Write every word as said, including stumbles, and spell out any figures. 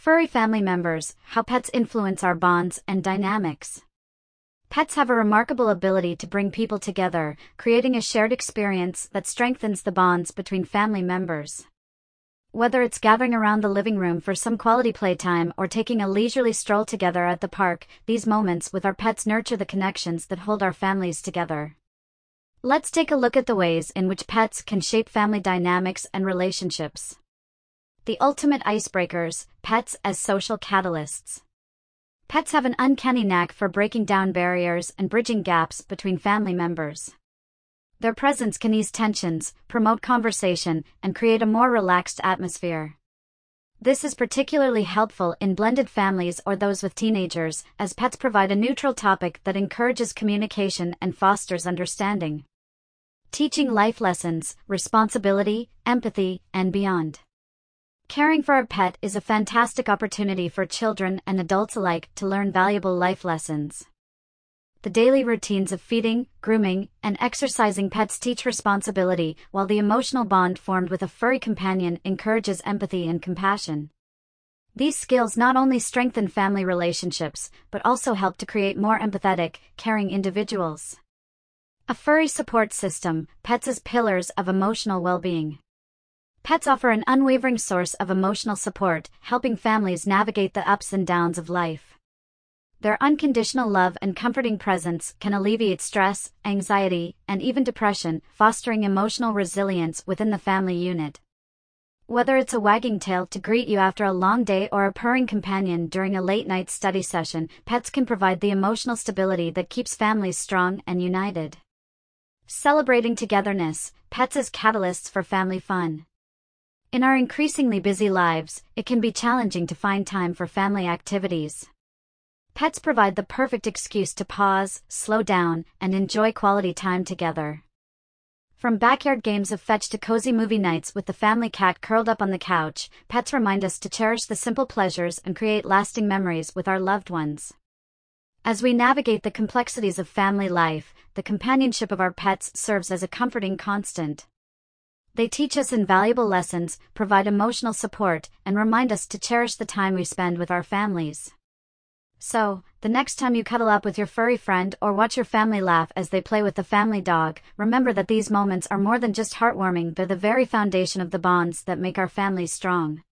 Furry family members, how pets influence our bonds and dynamics. Pets have a remarkable ability to bring people together, creating a shared experience that strengthens the bonds between family members. Whether it's gathering around the living room for some quality playtime or taking a leisurely stroll together at the park, these moments with our pets nurture the connections that hold our families together. Let's take a look at the ways in which pets can shape family dynamics and relationships. The ultimate icebreakers, pets as social catalysts. Pets have an uncanny knack for breaking down barriers and bridging gaps between family members. Their presence can ease tensions, promote conversation, and create a more relaxed atmosphere. This is particularly helpful in blended families or those with teenagers, as pets provide a neutral topic that encourages communication and fosters understanding. Teaching life lessons, responsibility, empathy, and beyond. Caring for a pet is a fantastic opportunity for children and adults alike to learn valuable life lessons. The daily routines of feeding, grooming, and exercising pets teach responsibility, while the emotional bond formed with a furry companion encourages empathy and compassion. These skills not only strengthen family relationships, but also help to create more empathetic, caring individuals. A furry support system, pets as pillars of emotional well-being. Pets offer an unwavering source of emotional support, helping families navigate the ups and downs of life. Their unconditional love and comforting presence can alleviate stress, anxiety, and even depression, fostering emotional resilience within the family unit. Whether it's a wagging tail to greet you after a long day or a purring companion during a late-night study session, pets can provide the emotional stability that keeps families strong and united. Celebrating togetherness, pets as catalysts for family fun. In our increasingly busy lives, it can be challenging to find time for family activities. Pets provide the perfect excuse to pause, slow down, and enjoy quality time together. From backyard games of fetch to cozy movie nights with the family cat curled up on the couch, pets remind us to cherish the simple pleasures and create lasting memories with our loved ones. As we navigate the complexities of family life, the companionship of our pets serves as a comforting constant. They teach us invaluable lessons, provide emotional support, and remind us to cherish the time we spend with our families. So, the next time you cuddle up with your furry friend or watch your family laugh as they play with the family dog, remember that these moments are more than just heartwarming, they're the very foundation of the bonds that make our families strong.